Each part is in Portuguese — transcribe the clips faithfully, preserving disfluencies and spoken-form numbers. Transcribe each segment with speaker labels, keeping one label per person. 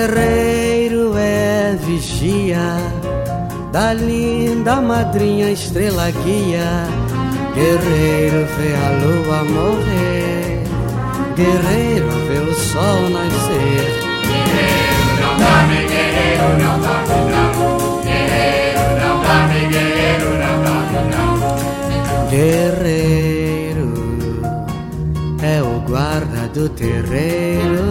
Speaker 1: Guerreiro é vigia da linda madrinha estrela guia. Guerreiro vê a lua morrer, guerreiro vê o sol nascer.
Speaker 2: Guerreiro não dorme, guerreiro não dorme não. Guerreiro não dorme, guerreiro não dorme não.
Speaker 1: Guerreiro é o guarda do terreiro,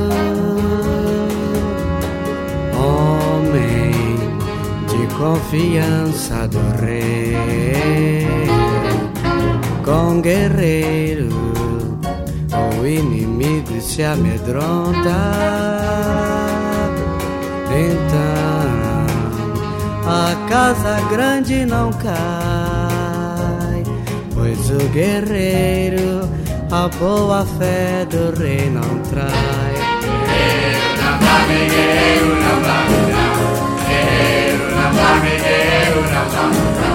Speaker 1: homem de confiança do rei. Com guerreiro o inimigo se amedronta, então a casa grande não cai, pois o guerreiro a boa fé do rei não trai.
Speaker 2: Guerreiro não dorme, guerreiro não dorme não. Guerreiro não dorme, guerreiro não dorme não.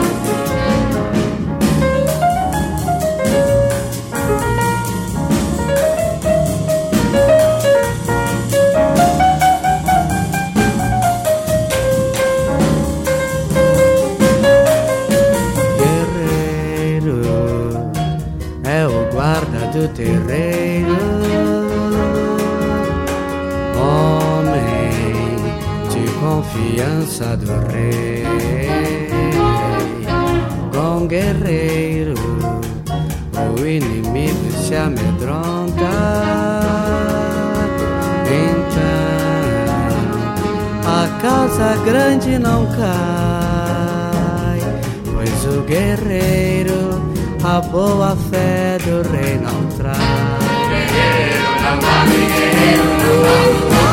Speaker 1: Do terreiro, homem de confiança do rei. Com guerreiro o inimigo se amedronta, então a casa grande não cai, pois o guerreiro a boa fé do rei não traz.
Speaker 2: Guerreiro não dorme, guerreiro não dorme.